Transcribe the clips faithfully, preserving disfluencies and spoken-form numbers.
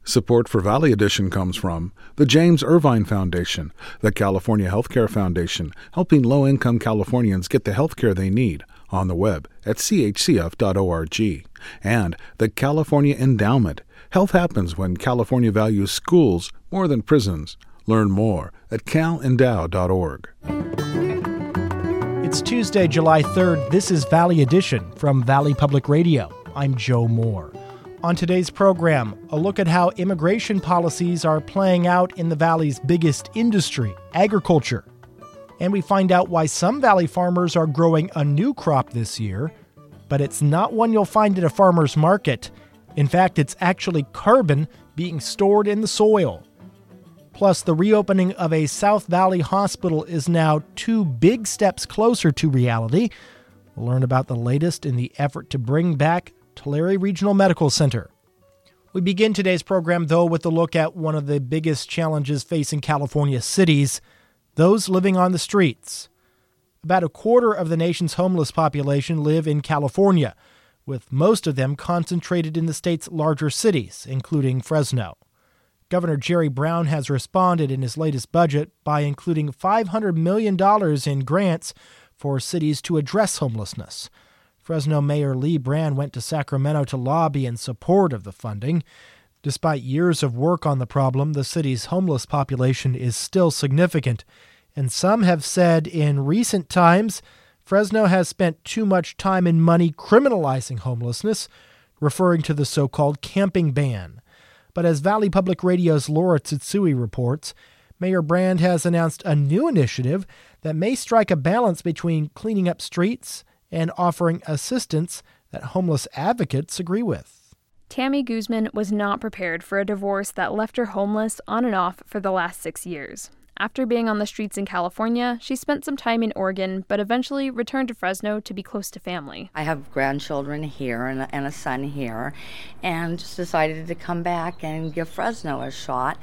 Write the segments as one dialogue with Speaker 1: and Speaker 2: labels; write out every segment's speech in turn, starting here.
Speaker 1: Support for Valley Edition comes from the James Irvine Foundation, the California Healthcare Foundation, helping low-income Californians get the healthcare they need on the web at c h c f dot org, and the California Endowment. Health happens when California values schools more than prisons. Learn more at cal endow dot org.
Speaker 2: It's Tuesday, July third. This is Valley Edition from Valley Public Radio. I'm Joe Moore. On today's program, a look at how immigration policies are playing out in the Valley's biggest industry, agriculture. And we find out why some Valley farmers are growing a new crop this year, but it's not one you'll find at a farmer's market. In fact, it's actually carbon being stored in the soil. Plus, the reopening of a South Valley hospital is now two big steps closer to reality. We'll learn about the latest in the effort to bring back Tulare Regional Medical Center. We begin today's program, though, with a look at one of the biggest challenges facing California cities, those living on the streets. About a quarter of the nation's homeless population live in California, with most of them concentrated in the state's larger cities, including Fresno. Governor Jerry Brown has responded in his latest budget by including five hundred million dollars in grants for cities to address homelessness. Fresno Mayor Lee Brand went to Sacramento to lobby in support of the funding. Despite years of work on the problem, the city's homeless population is still significant, and some have said in recent times Fresno has spent too much time and money criminalizing homelessness, referring to the so-called camping ban. But as Valley Public Radio's Laura Tsutsui reports, Mayor Brand has announced a new initiative that may strike a balance between cleaning up streets and offering assistance that homeless advocates agree with.
Speaker 3: Tammy Guzman was not prepared for a divorce that left her homeless on and off for the last six years. After being on the streets in California, she spent some time in Oregon, but eventually returned to Fresno to be close to family.
Speaker 4: I have grandchildren here and a, and a son here, and just decided to come back and give Fresno a shot.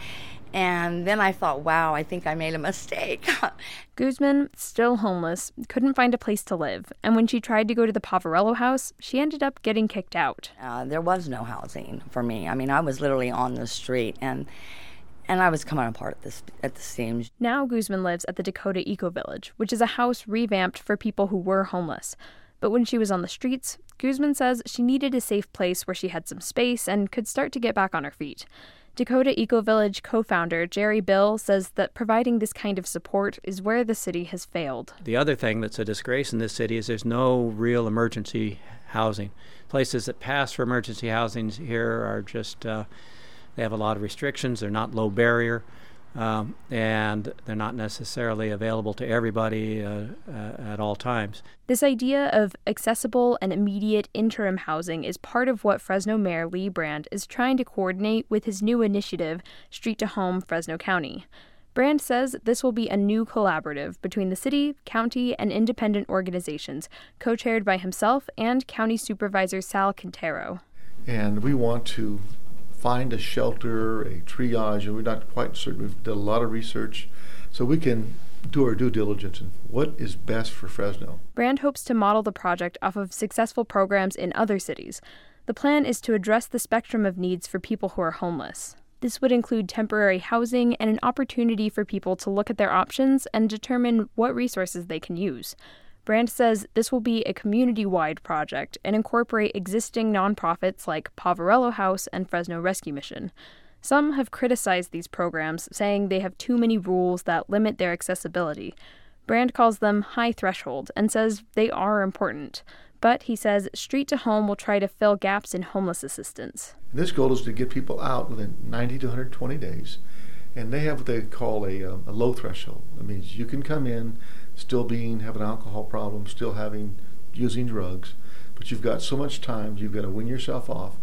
Speaker 4: And then I thought, wow, I think I made a mistake.
Speaker 3: Guzman, still homeless, couldn't find a place to live, and when she tried to go to the Poverello house, she ended up getting kicked out.
Speaker 4: Uh, there was no housing for me. I mean, I was literally on the street, and and I was coming apart at the, at the seams.
Speaker 3: Now Guzman lives at the Dakota Eco Village, which is a house revamped for people who were homeless. But when she was on the streets, Guzman says she needed a safe place where she had some space and could start to get back on her feet. Dakota Eco Village co-founder Jerry Bill says that providing this kind of support is where the city has failed.
Speaker 5: The other thing that's a disgrace in this city is there's no real emergency housing. Places that pass for emergency housing here are just, uh, they have a lot of restrictions. They're not low barrier, um, and they're not necessarily available to everybody uh, uh, at all times.
Speaker 3: This idea of accessible and immediate interim housing is part of what Fresno Mayor Lee Brand is trying to coordinate with his new initiative, Street to Home Fresno County. Brand says this will be a new collaborative between the city, county, and independent organizations, co-chaired by himself and County Supervisor Sal Quintero.
Speaker 6: And we want to find a shelter, a triage, and we're not quite certain. We've done a lot of research, so we can do our due diligence and what is best for Fresno.
Speaker 3: Brand hopes to model the project off of successful programs in other cities. The plan is to address the spectrum of needs for people who are homeless. This would include temporary housing and an opportunity for people to look at their options and determine what resources they can use. Brand says this will be a community-wide project and incorporate existing nonprofits like Poverello House and Fresno Rescue Mission. Some have criticized these programs, saying they have too many rules that limit their accessibility. Brand calls them high threshold and says they are important. But he says Street to Home will try to fill gaps in homeless assistance.
Speaker 6: This goal is to get people out within ninety to one hundred twenty days, and they have what they call a, a low threshold. That means you can come in still being, have an alcohol problem, still having, using drugs, but you've got so much time, you've got to wean yourself off.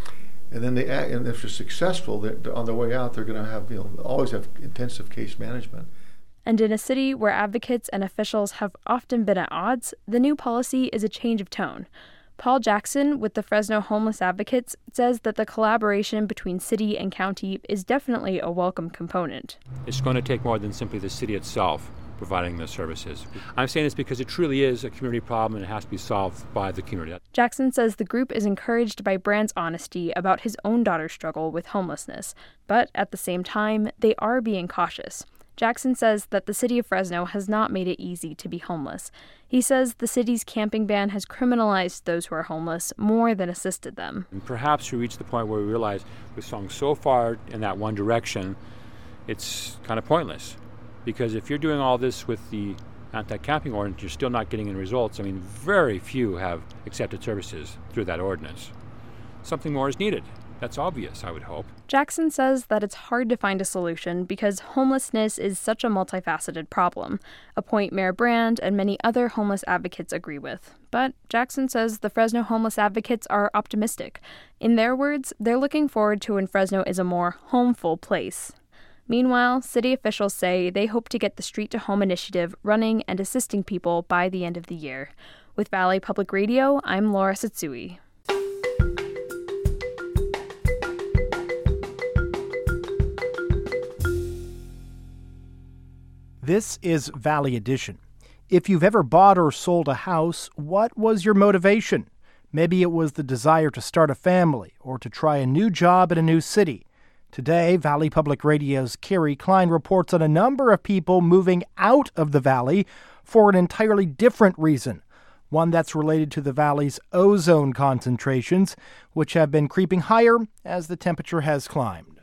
Speaker 6: And then they, and if they're successful, they're, on their way out, they're going to have, you know, always have intensive case management.
Speaker 3: And in a city where advocates and officials have often been at odds, the new policy is a change of tone. Paul Jackson with the Fresno Homeless Advocates says that the collaboration between city and county is definitely a welcome component.
Speaker 7: It's going to take more than simply the city itself providing the services. I'm saying this because it truly is a community problem and it has to be solved by the community.
Speaker 3: Jackson says the group is encouraged by Brand's honesty about his own daughter's struggle with homelessness, but at the same time, they are being cautious. Jackson says that the city of Fresno has not made it easy to be homeless. He says the city's camping ban has criminalized those who are homeless more than assisted them.
Speaker 7: And perhaps we reach the point where we realize we've swung so far in that one direction, it's kind of pointless. Because if you're doing all this with the anti-camping ordinance, you're still not getting any results. I mean, very few have accepted services through that ordinance. Something more is needed. That's obvious, I would hope.
Speaker 3: Jackson says that it's hard to find a solution because homelessness is such a multifaceted problem, a point Mayor Brand and many other homeless advocates agree with. But Jackson says the Fresno homeless advocates are optimistic. In their words, they're looking forward to when Fresno is a more homeful place. Meanwhile, city officials say they hope to get the Street to Home initiative running and assisting people by the end of the year. With Valley Public Radio, I'm Laura Satsui.
Speaker 2: This is Valley Edition. If you've ever bought or sold a house, what was your motivation? Maybe it was the desire to start a family or to try a new job in a new city. Today, Valley Public Radio's Carrie Klein reports on a number of people moving out of the valley for an entirely different reason, one that's related to the valley's ozone concentrations, which have been creeping higher as the temperature has climbed.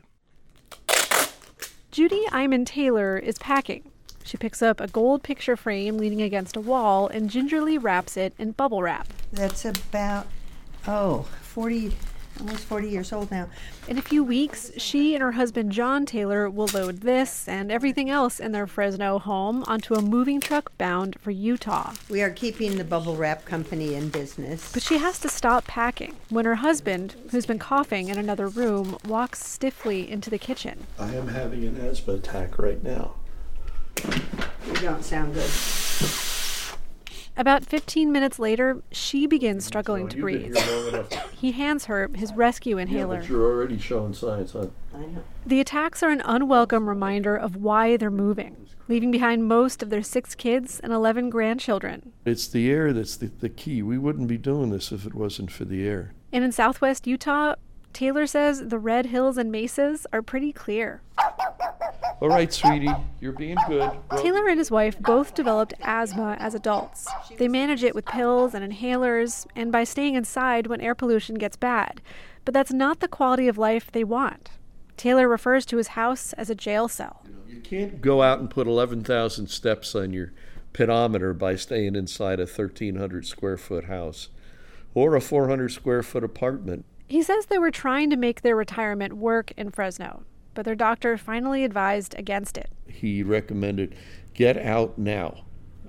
Speaker 8: Judy Iman Taylor is packing. She picks up a gold picture frame leaning against a wall and gingerly wraps it in bubble wrap.
Speaker 9: That's about, oh, forty, almost forty years old now.
Speaker 8: In a few weeks, she and her husband John Taylor will load this and everything else in their Fresno home onto a moving truck bound for Utah.
Speaker 9: We are keeping the bubble wrap company in business.
Speaker 8: But she has to stop packing when her husband, who's been coughing in another room, walks stiffly into the kitchen.
Speaker 10: I am having an asthma attack right now.
Speaker 9: You don't sound good.
Speaker 8: About fifteen minutes later, she begins struggling
Speaker 10: so
Speaker 8: to breathe.
Speaker 10: To...
Speaker 8: He hands her his rescue inhaler.
Speaker 10: Yeah, but you're already showing signs, huh?
Speaker 9: I know.
Speaker 8: The attacks are an unwelcome reminder of why they're moving, leaving behind most of their six kids and eleven grandchildren.
Speaker 10: It's the air that's the, the key. We wouldn't be doing this if it wasn't for the air.
Speaker 8: And in southwest Utah, Taylor says the red hills and mesas are pretty clear.
Speaker 10: All right, sweetie, you're being good. Well,
Speaker 8: Taylor and his wife both developed asthma as adults. They manage it with pills and inhalers and by staying inside when air pollution gets bad. But that's not the quality of life they want. Taylor refers to his house as a jail cell.
Speaker 10: You can't go out and put eleven thousand steps on your pedometer by staying inside a thirteen hundred square foot house or a four hundred square foot apartment.
Speaker 8: He says they were trying to make their retirement work in Fresno, but their doctor finally advised against it.
Speaker 10: He recommended get out now.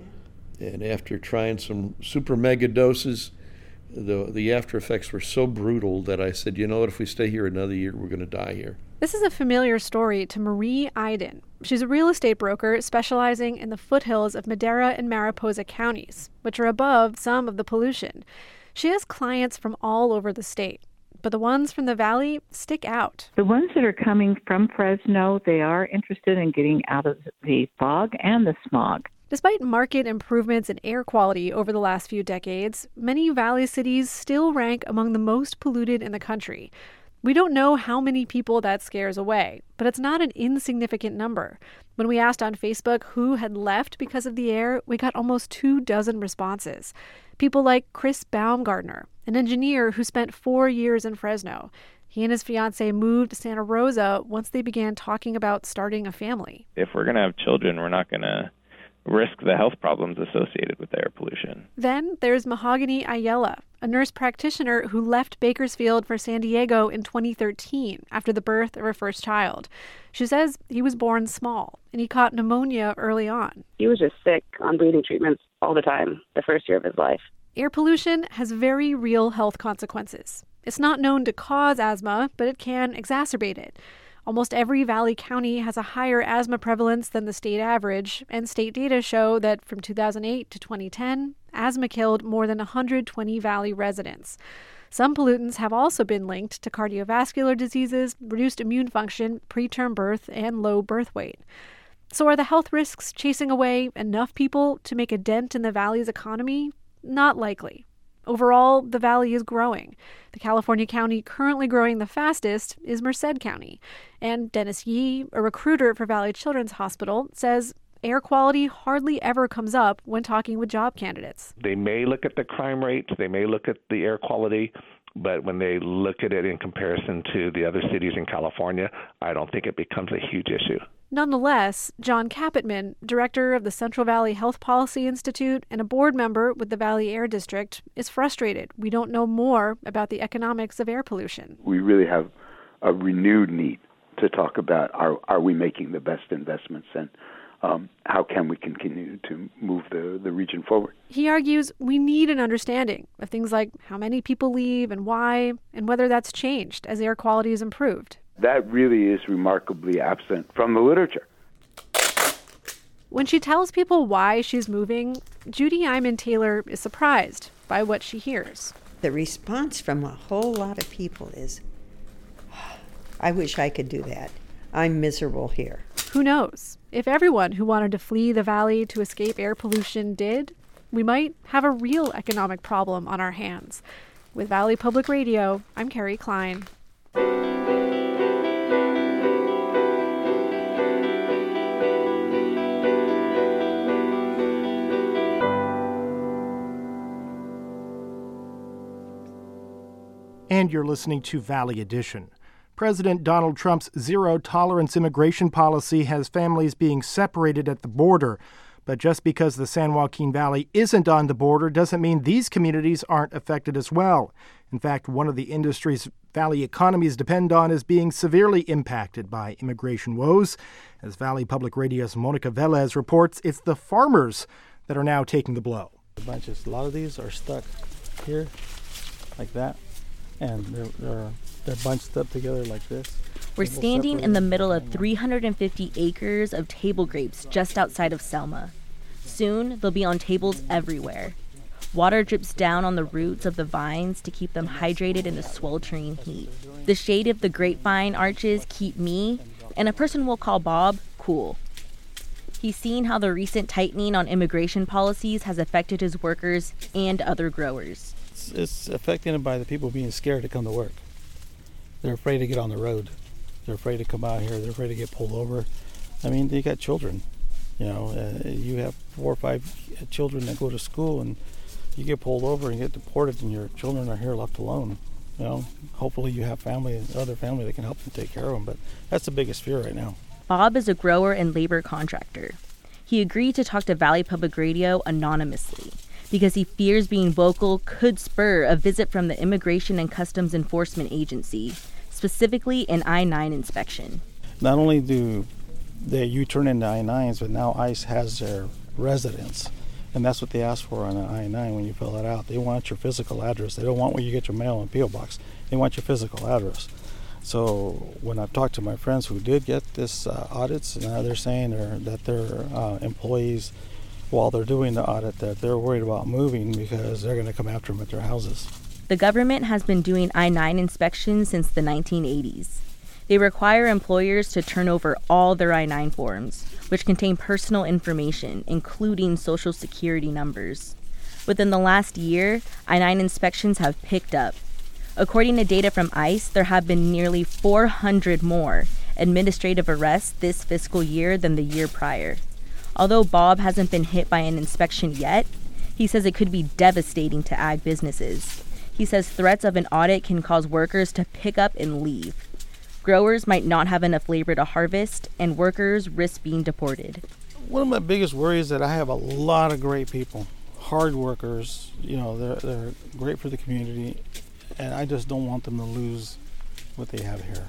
Speaker 10: And after trying some super mega doses, the the after effects were so brutal that I said, you know what, if we stay here another year, we're going to die here.
Speaker 8: This is a familiar story to Marie Iden. She's a real estate broker specializing in the foothills of Madera and Mariposa counties, which are above some of the pollution. She has clients from all over the state, but the ones from the valley stick out.
Speaker 11: The ones that are coming from Fresno, they are interested in getting out of the fog and the smog.
Speaker 8: Despite marked improvements in air quality over the last few decades, many valley cities still rank among the most polluted in the country. We don't know how many people that scares away, but it's not an insignificant number. When we asked on Facebook who had left because of the air, we got almost two dozen responses. People like Chris Baumgartner, an engineer who spent four years in Fresno. He and his fiancée moved to Santa Rosa once they began talking about starting a family.
Speaker 12: If we're going to have children, we're not going to risk the health problems associated with air pollution.
Speaker 8: Then there's Mahogany Ayala, a nurse practitioner who left Bakersfield for San Diego in twenty thirteen after the birth of her first child. She says he was born small and he caught pneumonia early on.
Speaker 13: He was just sick on breathing treatments all the time, the first year of his life.
Speaker 8: Air pollution has very real health consequences. It's not known to cause asthma, but it can exacerbate it. Almost every valley county has a higher asthma prevalence than the state average, and state data show that from two thousand eight to twenty ten, asthma killed more than one hundred twenty valley residents. Some pollutants have also been linked to cardiovascular diseases, reduced immune function, preterm birth, and low birth weight. So are the health risks chasing away enough people to make a dent in the valley's economy? Not likely. Overall, the valley is growing. The California county currently growing the fastest is Merced County. And Dennis Yee, a recruiter for Valley Children's Hospital, says air quality hardly ever comes up when talking with job candidates.
Speaker 14: They may look at the crime rate, they may look at the air quality, but when they look at it in comparison to the other cities in California, I don't think it becomes a huge issue.
Speaker 8: Nonetheless, John Capitman, director of the Central Valley Health Policy Institute and a board member with the Valley Air District, is frustrated we don't know more about the economics of air pollution.
Speaker 15: We really have a renewed need to talk about are, are we making the best investments and um, how can we continue to move the, the region forward.
Speaker 8: He argues we need an understanding of things like how many people leave and why, and whether that's changed as air quality is improved.
Speaker 15: That really is remarkably absent from the literature.
Speaker 8: When she tells people why she's moving, Judy Iman Taylor is surprised by what she hears.
Speaker 9: The response from a whole lot of people is, I wish I could do that. I'm miserable here.
Speaker 8: Who knows? If everyone who wanted to flee the valley to escape air pollution did, we might have a real economic problem on our hands. With Valley Public Radio, I'm Carrie Klein.
Speaker 2: And you're listening to Valley Edition. President Donald Trump's zero-tolerance immigration policy has families being separated at the border. But just because the San Joaquin Valley isn't on the border doesn't mean these communities aren't affected as well. In fact, one of the industries Valley economies depend on is being severely impacted by immigration woes. As Valley Public Radio's Monica Velez reports, it's the farmers that are now taking the blow.
Speaker 16: A bunch of, a lot of these are stuck here, like that. And they're, they're, they're bunched up together like this.
Speaker 17: We're standing in the middle of three hundred fifty acres of table grapes just outside of Selma. Soon, they'll be on tables everywhere. Water drips down on the roots of the vines to keep them hydrated in the sweltering heat. The shade of the grapevine arches keep me, and a person we'll call Bob, cool. He's seen how the recent tightening on immigration policies has affected his workers and other growers.
Speaker 16: It's, it's affecting them by the people being scared to come to work. They're afraid to get on the road. They're afraid to come out here. They're afraid to get pulled over. I mean, they got children. You know, uh, you have four or five children that go to school, and you get pulled over and get deported, and your children are here left alone. You know, hopefully you have family, other family that can help them take care of them. But that's the biggest fear right now.
Speaker 17: Bob is a grower and labor contractor. He agreed to talk to Valley Public Radio anonymously because he fears being vocal could spur a visit from the Immigration and Customs Enforcement Agency, specifically an I nine inspection.
Speaker 16: Not only do they you turn into I nines, but now ICE has their residence. And that's what they ask for on an I nine when you fill it out. They want your physical address. They don't want where you get your mail in P O box. They want your physical address. So when I've talked to my friends who did get this uh, audits, now they're saying they're, that their uh, employees, while they're doing the audit, that they're worried about moving because they're going to come after them at their houses.
Speaker 17: The government has been doing I nine inspections since the nineteen eighties. They require employers to turn over all their I nine forms, which contain personal information, including social security numbers. Within the last year, I nine inspections have picked up. According to data from ICE, there have been nearly four hundred more administrative arrests this fiscal year than the year prior. Although Bob hasn't been hit by an inspection yet, he says it could be devastating to ag businesses. He says threats of an audit can cause workers to pick up and leave. Growers might not have enough labor to harvest, and workers risk being deported.
Speaker 16: One of my biggest worries is that I have a lot of great people, hard workers. You know, they're they're great for the community, and I just don't want them to lose what they have here.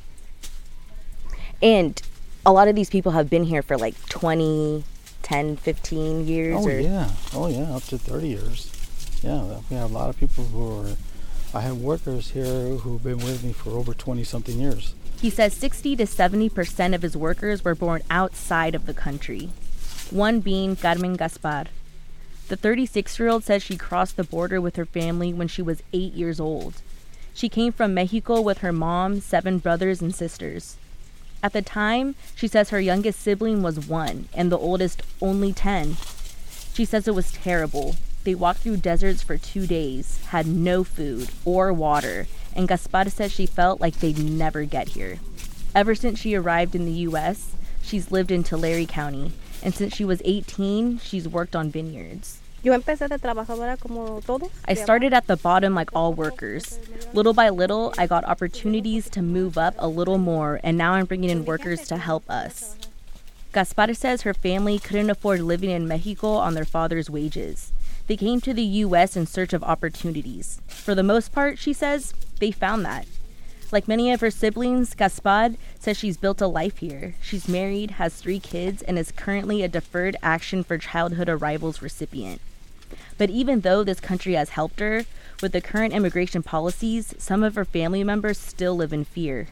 Speaker 17: And a lot of these people have been here for like twenty, ten, fifteen years.
Speaker 16: Oh,
Speaker 17: or...
Speaker 16: yeah. Oh, yeah, up to thirty years. Yeah, we have a lot of people who are, I have workers here who've been with me for over twenty-something years.
Speaker 17: He says sixty to seventy percent of his workers were born outside of the country, one being Carmen Gaspar. The thirty-six-year-old says she crossed the border with her family when she was eight years old. She came from Mexico with her mom, seven brothers and sisters. At the time, she says her youngest sibling was one and the oldest only ten. She says it was terrible. They walked through deserts for two days, had no food or water, and Gaspar says she felt like they'd never get here. Ever since she arrived in the U S, she's lived in Tulare County, and since she was eighteen, she's worked on vineyards. I started at the bottom like all workers. Little by little, I got opportunities to move up a little more, and now I'm bringing in workers to help us. Gaspar says her family couldn't afford living in Mexico on their father's wages. They came to the U S in search of opportunities. For the most part, she says, they found that. Like many of her siblings, Gaspar says she's built a life here. She's married, has three kids, and is currently a Deferred Action for Childhood Arrivals recipient. But even though this country has helped her, with the current immigration policies, some of her family members still live in fear.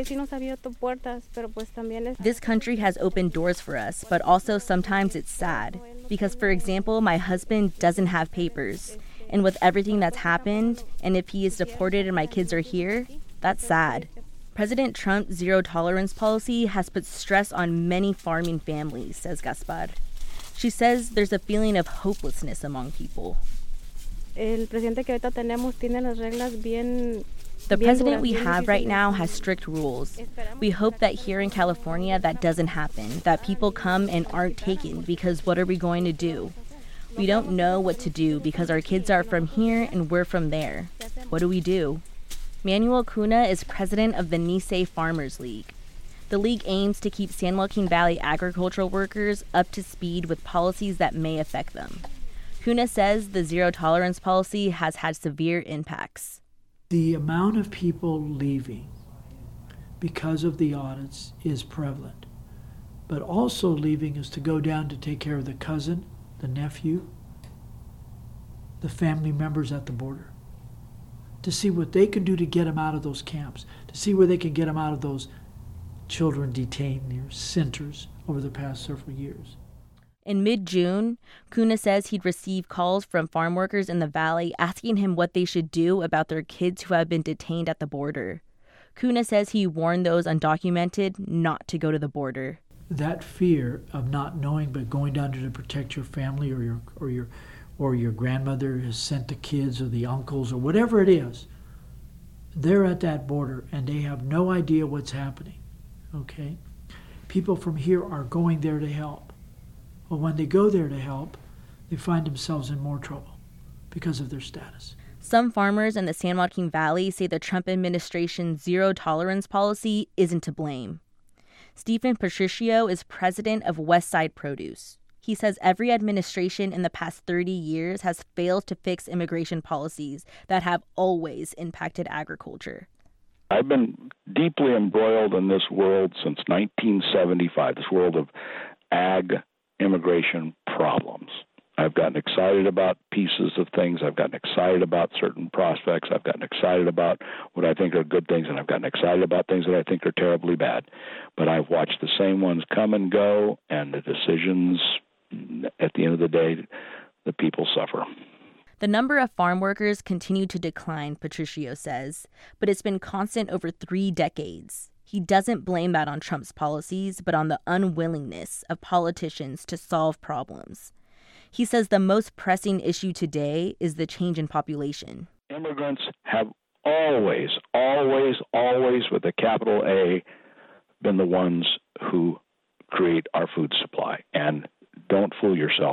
Speaker 17: This country has opened doors for us, but also sometimes it's sad. Because, for example, my husband doesn't have papers. And with everything that's happened, and if he is deported and my kids are here, that's sad. President Trump's zero-tolerance policy has put stress on many farming families, says Gaspar. She says there's a feeling of hopelessness among people. The president we have right now has strict rules. We hope that here in California that doesn't happen, that people come and aren't taken, because what are we going to do? We don't know what to do because our kids are from here and we're from there. What do we do? Manuel Cuna is president of the Nisei Farmers League. The league aims to keep San Joaquin Valley agricultural workers up to speed with policies that may affect them. Cuna says the zero-tolerance policy has had severe impacts.
Speaker 18: The amount of people leaving because of the audits is prevalent, but also leaving is to go down to take care of the cousin, the nephew, the family members at the border, to see what they can do to get them out of those camps, to see where they can get them out of those children detained near centers over the past several years.
Speaker 17: In mid-June, Cuna says he'd received calls from farm workers in the valley asking him what they should do about their kids who have been detained at the border. Cuna says he warned those undocumented not to go to the border.
Speaker 18: That fear of not knowing but going down to protect your family or your or your or your grandmother has sent the kids or the uncles or whatever it is, they're at that border and they have no idea what's happening. Okay? People from here are going there to help. Well, when they go there to help, they find themselves in more trouble because of their status.
Speaker 17: Some farmers in the San Joaquin Valley say the Trump administration's zero-tolerance policy isn't to blame. Stephen Patricio is president of Westside Produce. He says every administration in the past thirty years has failed to fix immigration policies that have always impacted agriculture.
Speaker 19: I've been deeply embroiled in this world since nineteen seventy-five, this world of ag immigration problems. I've gotten excited about pieces of things. I've gotten excited about certain prospects. I've gotten excited about what I think are good things, and I've gotten excited about things that I think are terribly bad. But I've watched the same ones come and go, and the decisions, at the end of the day, the people suffer.
Speaker 17: The number of farm workers continue to decline, Patricio says, but it's been constant over three decades. He doesn't blame that on Trump's policies, but on the unwillingness of politicians to solve problems. He says the most pressing issue today is the change in population.
Speaker 19: Immigrants have always, always, always, with a capital A, been the ones who create our food supply. And don't fool yourself.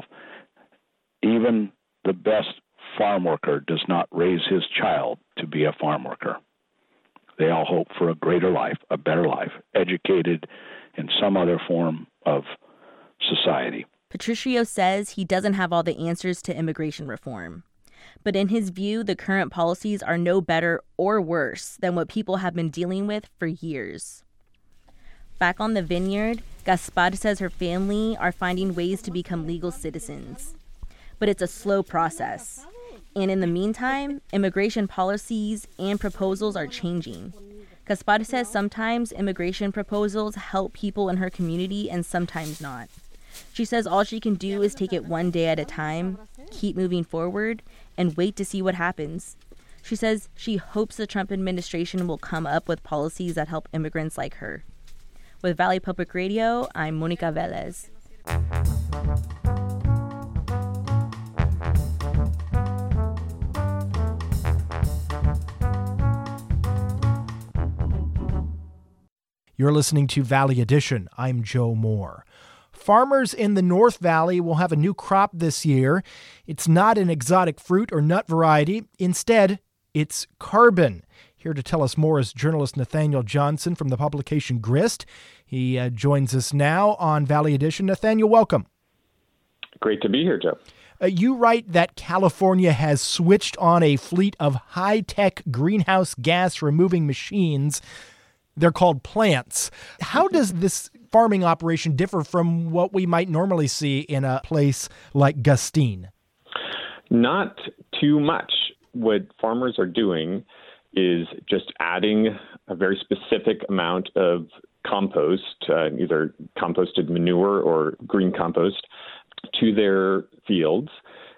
Speaker 19: Even the best farm worker does not raise his child to be a farm worker. They all hope for a greater life, a better life, educated in some other form of society.
Speaker 17: Patricio says he doesn't have all the answers to immigration reform. But in his view, the current policies are no better or worse than what people have been dealing with for years. Back on the vineyard, Gaspar says her family are finding ways to become legal citizens. But it's a slow process. And in the meantime, immigration policies and proposals are changing. Gaspar says sometimes immigration proposals help people in her community and sometimes not. She says all she can do is take it one day at a time, keep moving forward, and wait to see what happens. She says she hopes the Trump administration will come up with policies that help immigrants like her. With Valley Public Radio, I'm Monica Velez.
Speaker 2: You're listening to Valley Edition. I'm Joe Moore. Farmers in the North Valley will have a new crop this year. It's not an exotic fruit or nut variety. Instead, it's carbon. Here to tell us more is journalist Nathaniel Johnson from the publication Grist. He uh, joins us now on Valley Edition. Nathaniel, welcome.
Speaker 20: Great to be here, Joe.
Speaker 2: Uh, you write that California has switched on a fleet of high-tech greenhouse gas removing machines. They're called plants. How does this farming operation differ from what we might normally see in a place like Gustine?
Speaker 20: Not too much. What farmers are doing is just adding a very specific amount of compost, uh, either composted manure or green compost, to their fields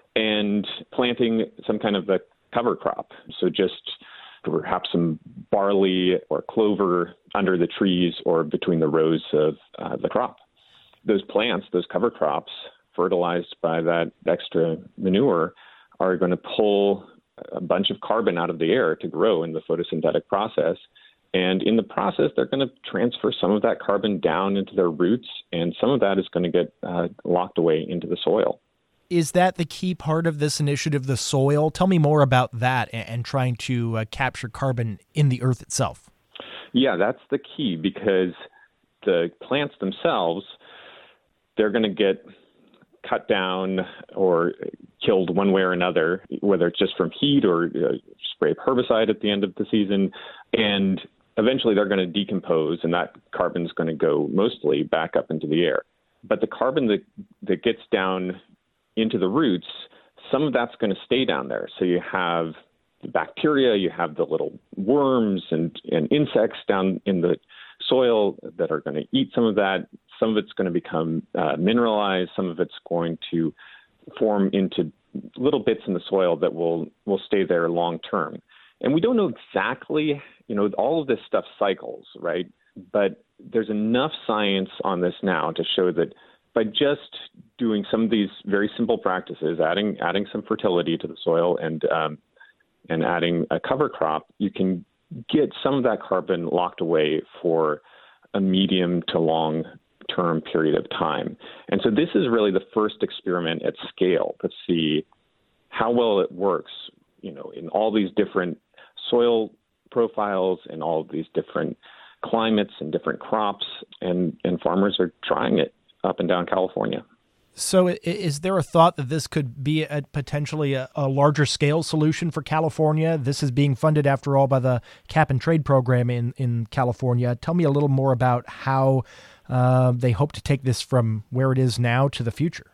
Speaker 20: and planting some kind of a cover crop. So just perhaps some barley or clover under the trees or between the rows of uh, the crop. Those plants, those cover crops, fertilized by that extra manure, are going to pull a bunch of carbon out of the air to grow in the photosynthetic process. And in the process, they're going to transfer some of that carbon down into their roots, and some of that is going to get uh, locked away into the soil.
Speaker 2: Is that the key part of this initiative, the soil? Tell me more about that and, and trying to uh, capture carbon in the earth itself.
Speaker 20: Yeah, that's the key, because the plants themselves, they're going to get cut down or killed one way or another, whether it's just from heat or uh, spray herbicide at the end of the season. And eventually they're going to decompose, and that carbon is going to go mostly back up into the air. But the carbon that, that gets down into the roots, some of that's going to stay down there. So you have the bacteria, you have the little worms and, and insects down in the soil that are going to eat some of that. Some of it's going to become uh, mineralized. Some of it's going to form into little bits in the soil that will, will stay there long term. And we don't know exactly, you know, all of this stuff cycles, right? But there's enough science on this now to show that by just doing some of these very simple practices, adding adding some fertility to the soil and um, and adding a cover crop, you can get some of that carbon locked away for a medium to long term period of time. And so this is really the first experiment at scale to see how well it works, you know, in all these different soil profiles and all of these different climates and different crops, and, and farmers are trying it up and down California.
Speaker 2: So is there a thought that this could be a, potentially a, a larger scale solution for California? This is being funded, after all, by the Cap and Trade program in, in California. Tell me a little more about how uh, they hope to take this from where it is now to the future.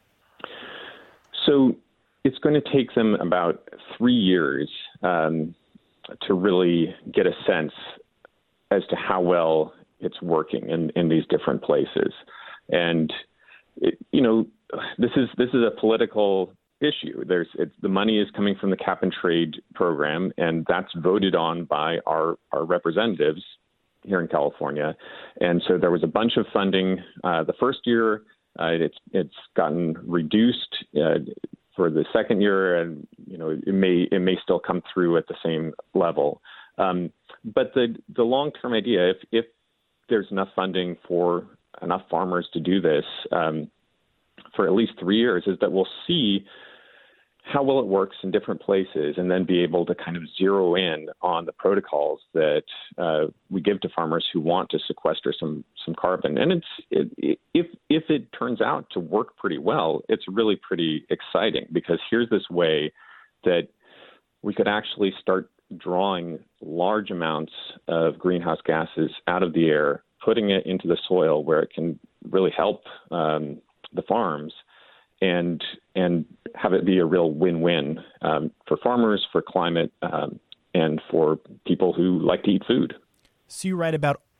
Speaker 20: So it's going to take them about three years um, to really get a sense as to how well it's working in, in these different places. And, it, you know, this is this is a political issue. There's it's, the money is coming from the Cap and Trade program, and that's voted on by our, our representatives here in California. And so there was a bunch of funding uh, the first year. Uh, it's it's gotten reduced uh, for the second year, and you know it may it may still come through at the same level. Um, but the the long term idea, if if there's enough funding for enough farmers to do this um, for at least three years, is that we'll see how well it works in different places, and then be able to kind of zero in on the protocols that uh, we give to farmers who want to sequester some some carbon. And it's it, if if it turns out to work pretty well, it's really pretty exciting, because here's this way that we could actually start drawing large amounts of greenhouse gases out of the air, putting it into the soil where it can really help um, the farms, and and have it be a real win-win um, for farmers, for climate, um, and for people who like to eat food.
Speaker 2: So you write about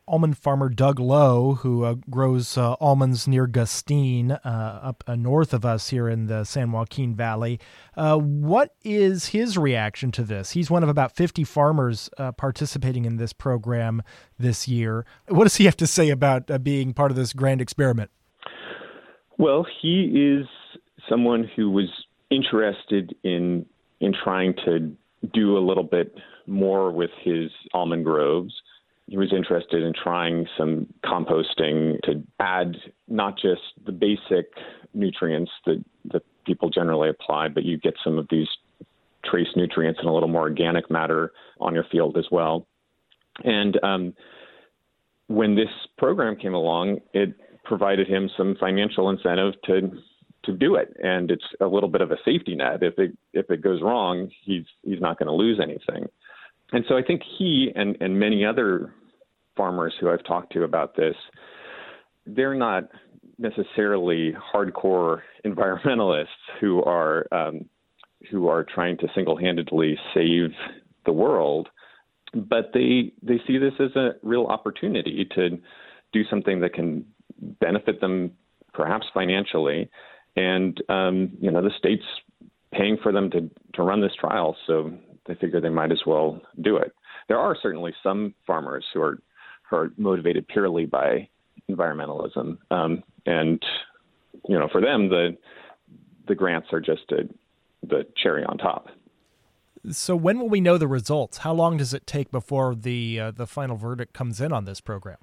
Speaker 2: almond farmer Doug Lowe, who uh, grows uh, almonds near Gustine, uh, up uh, north of us here in the San Joaquin Valley. Uh, what is his reaction to this? He's one of about fifty farmers uh, participating in this program this year. What does he have to say about uh, being part of this grand experiment?
Speaker 20: Well, he is someone who was interested in in trying to do a little bit more with his almond groves. He was interested in trying some composting to add not just the basic nutrients that, that people generally apply, but you get some of these trace nutrients and a little more organic matter on your field as well. And um, when this program came along, it provided him some financial incentive to to do it, and it's a little bit of a safety net. If it if it goes wrong, he's he's not going to lose anything. And so I think he and, and many other farmers who I've talked to about this, they're not necessarily hardcore environmentalists who are um, who are trying to single-handedly save the world, but they they see this as a real opportunity to do something that can benefit them, perhaps financially. And, um, you know, the state's paying for them to, to run this trial, so they figure they might as well do it. There are certainly some farmers who are, who are motivated purely by environmentalism. Um, and, you know, for them, the the grants are just a, the cherry on top.
Speaker 2: So when will we know the results? How long does it take before the uh, the final verdict comes in on this program?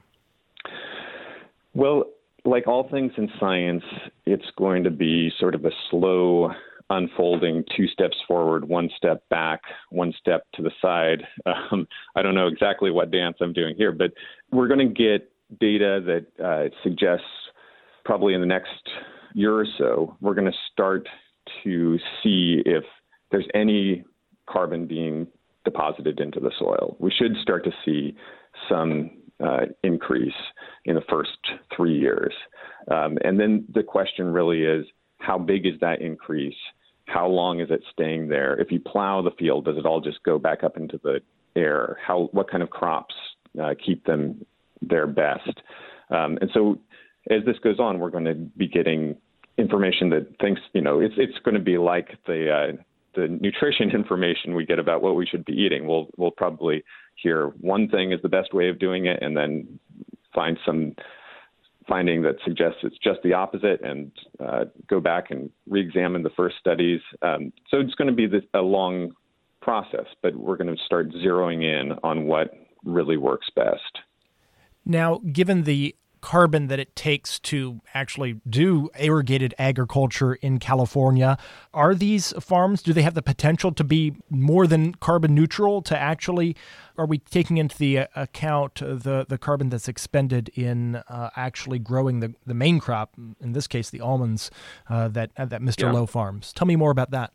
Speaker 20: Well, like all things in science, it's going to be sort of a slow unfolding, two steps forward, one step back, one step to the side. Um, I don't know exactly what dance I'm doing here, but we're going to get data that uh, suggests probably in the next year or so, we're going to start to see if there's any carbon being deposited into the soil. We should start to see some Uh, increase in the first three years. Um, and then the question really is, how big is that increase? How long is it staying there? If you plow the field, does it all just go back up into the air? How, what kind of crops uh, keep them their best? Um, and so as this goes on, we're going to be getting information that thinks, you know, it's it's going to be like the uh, the nutrition information we get about what we should be eating. We'll we'll probably hear one thing is the best way of doing it, and then find some finding that suggests it's just the opposite, and uh, go back and re-examine the first studies. Um, so it's going to be this, a long process, but we're going to start zeroing in on what really works best.
Speaker 2: Now, given the carbon that it takes to actually do irrigated agriculture in California, are these farms, do they have the potential to be more than carbon neutral? To actually, are we taking into the account the, the carbon that's expended in uh, actually growing the, the main crop, in this case the almonds, uh, that, that Mister
Speaker 20: Yeah.
Speaker 2: Lowe farms? Tell me more about that.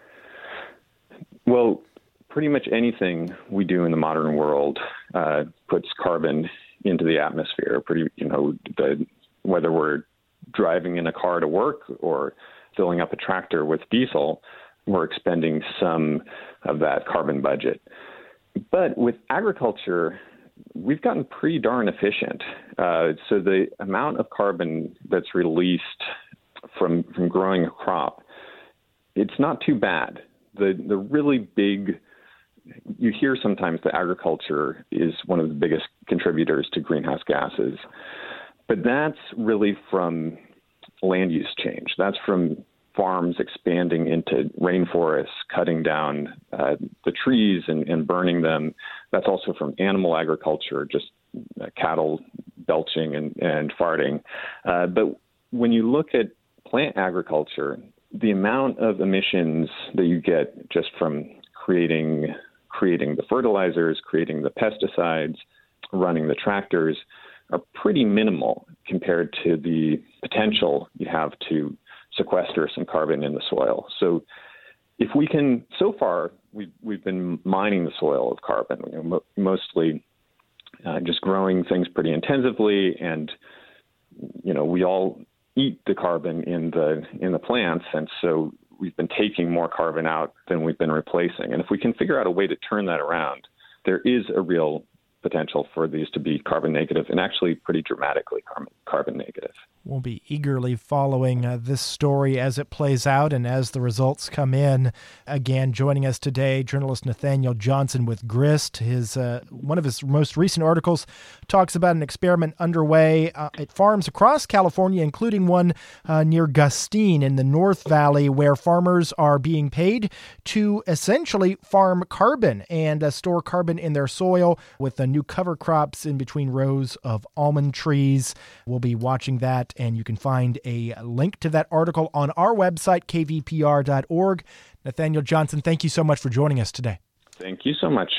Speaker 20: Well, pretty much anything we do in the modern world uh, puts carbon into the atmosphere. Pretty, you know, the, whether we're driving in a car to work or filling up a tractor with diesel, we're expending some of that carbon budget. But with agriculture, we've gotten pretty darn efficient. Uh, so the amount of carbon that's released from from growing a crop, it's not too bad. The the really big You hear sometimes that agriculture is one of the biggest contributors to greenhouse gases, but that's really from land use change. That's from farms expanding into rainforests, cutting down uh, the trees and, and burning them. That's also from animal agriculture, just uh, cattle belching and, and farting. Uh, but when you look at plant agriculture, the amount of emissions that you get just from creating creating the fertilizers, creating the pesticides, running the tractors are pretty minimal compared to the potential you have to sequester some carbon in the soil. So if we can, so far, we've, we've been mining the soil of carbon, you know, mo- mostly uh, just growing things pretty intensively. And, you know, we all eat the carbon in the in the plants. And so we've been taking more carbon out than we've been replacing. And if we can figure out a way to turn that around, there is a real potential for these to be carbon negative, and actually pretty dramatically carbon, carbon negative.
Speaker 2: We'll be eagerly following uh, this story as it plays out and as the results come in. Again, joining us today, journalist Nathaniel Johnson with Grist. His uh, one of his most recent articles talks about an experiment underway uh, at farms across California, including one uh, near Gustine in the North Valley, where farmers are being paid to essentially farm carbon and uh, store carbon in their soil with the new cover crops in between rows of almond trees. We'll be watching that. And you can find a link to that article on our website, k v p r dot org. Nathaniel Johnson, thank you so much for joining us today.
Speaker 20: Thank you so much.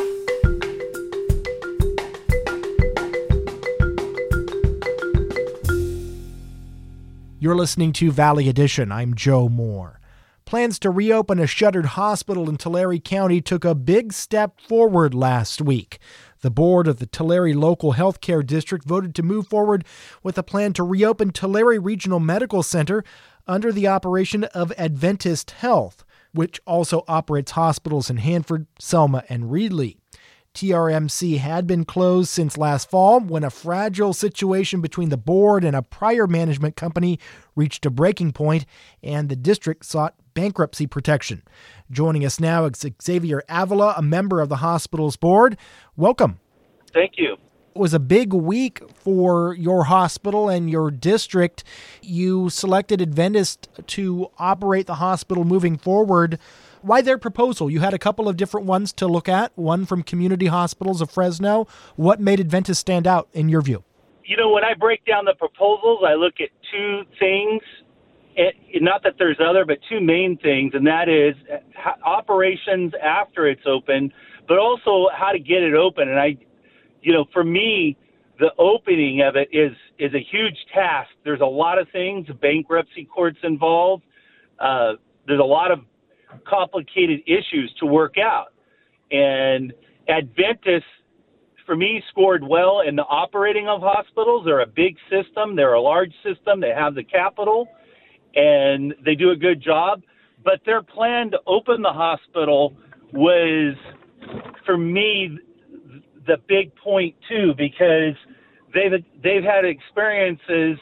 Speaker 2: You're listening to Valley Edition. I'm Joe Moore. Plans to reopen a shuttered hospital in Tulare County took a big step forward last week. The board of the Tulare Local Healthcare District voted to move forward with a plan to reopen Tulare Regional Medical Center under the operation of Adventist Health, which also operates hospitals in Hanford, Selma, and Reedley. T R M C had been closed since last fall when a fragile situation between the board and a prior management company reached a breaking point, and the district sought bankruptcy protection. Joining us now is Xavier Avila, a member of the hospital's board. Welcome.
Speaker 21: Thank you.
Speaker 2: It was a big week for your hospital and your district. You selected Adventist to operate the hospital moving forward. Why their proposal? You had a couple of different ones to look at, one from Community Hospitals of Fresno. What made Adventist stand out in your view?
Speaker 21: You know, when I break down the proposals, I look at two things. It, not that there's other, but two main things, and that is operations after it's open, but also how to get it open. And I, you know, for me, the opening of it is is a huge task. There's a lot of things, bankruptcy courts involved. Uh, there's a lot of complicated issues to work out. And Adventist, for me, scored well in the operating of hospitals. They're a big system. They're a large system. They have the capital, and they do a good job. But their plan to open the hospital was, for me, the big point, too, because they've they've had experiences,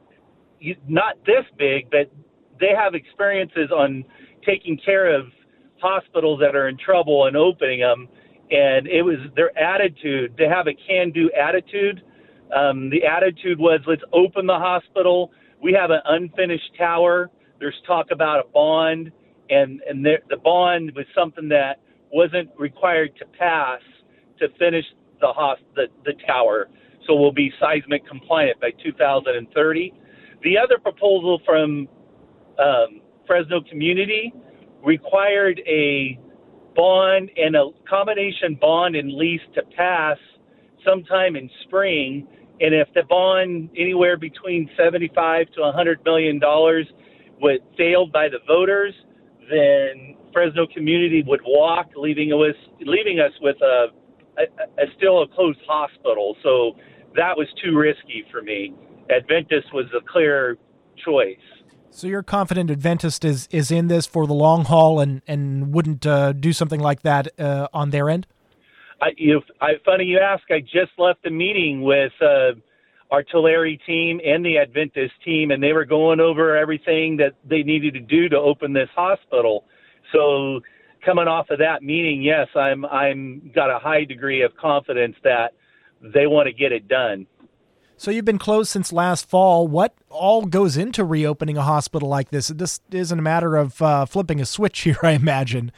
Speaker 21: not this big, but they have experiences on taking care of hospitals that are in trouble and opening them. And it was their attitude. They have a can-do attitude. Um, the attitude was, let's open the hospital. We have an unfinished tower. There's talk about a bond, and, and the, the bond was something that wasn't required to pass to finish the, hosp- the, the tower. So we'll be seismic compliant by two thousand thirty. The other proposal from um, Fresno Community required a bond and a combination bond and lease to pass sometime in spring. And if the bond anywhere between seventy-five to one hundred million dollars was failed by the voters, then Fresno Community would walk, leaving us leaving us with a, a, a still a closed hospital. So that was too risky for me. Adventist was a clear choice.
Speaker 2: So you're confident Adventist is, is in this for the long haul and, and wouldn't uh, do something like that uh, on their end?
Speaker 21: I, you, I, funny you ask. I just left a meeting with uh, our Tulare team and the Adventist team, and they were going over everything that they needed to do to open this hospital. So coming off of that meeting, yes, I'm I'm got a high degree of confidence that they want to get it done.
Speaker 2: So you've been closed since last fall. What all goes into reopening a hospital like this? This isn't a matter of uh, flipping a switch here, I imagine.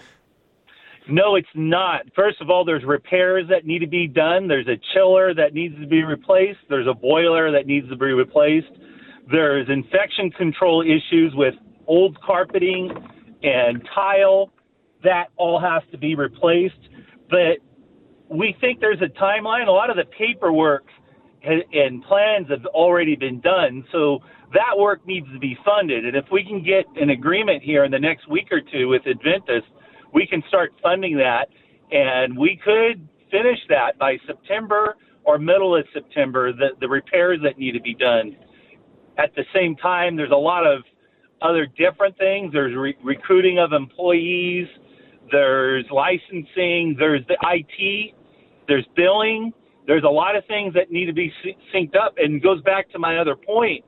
Speaker 21: No, it's not. First of all, there's repairs that need to be done. There's a chiller that needs to be replaced. There's a boiler that needs to be replaced. There's infection control issues with old carpeting and tile. That all has to be replaced. But we think there's a timeline. A lot of the paperwork and plans have already been done, so that work needs to be funded. And if we can get an agreement here in the next week or two with Adventist, we can start funding that, and we could finish that by September or middle of September, the, the repairs that need to be done. At the same time, there's a lot of other different things. There's re- recruiting of employees, there's licensing, there's the I T. there's billing, there's a lot of things that need to be synced up, and it goes back to my other point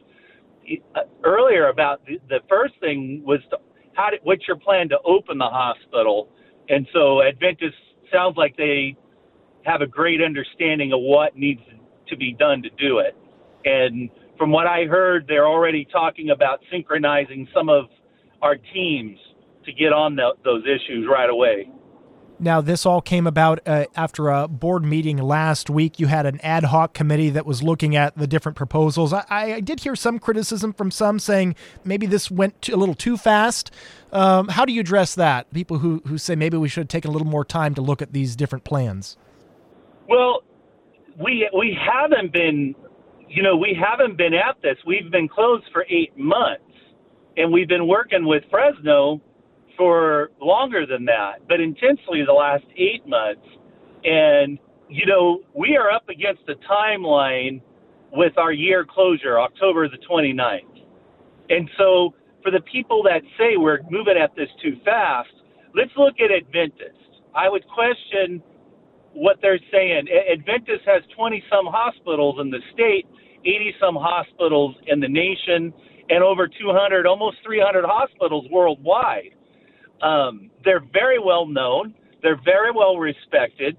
Speaker 21: earlier about the, the first thing was to, how did, what's your plan to open the hospital? And so Adventist sounds like they have a great understanding of what needs to be done to do it. And from what I heard, they're already talking about synchronizing some of our teams to get on the, those issues right away.
Speaker 2: Now, this all came about uh, after a board meeting last week. You had an ad hoc committee that was looking at the different proposals. I, I did hear some criticism from some saying maybe this went too, a little too fast. Um, how do you address that? People who, who say maybe we should have taken a little more time to look at these different plans.
Speaker 21: Well, we we haven't been, you know, we haven't been at this. We've been closed for eight months, and we've been working with Fresno for longer than that, but intensely the last eight months. And, you know, we are up against a timeline with our year closure, October the twenty-ninth. And so for the people that say we're moving at this too fast, let's look at Adventist. I would question what they're saying. Adventist has twenty-some hospitals in the state, eighty-some hospitals in the nation, and over two hundred, almost three hundred hospitals worldwide. Um, they're very well known. They're very well respected.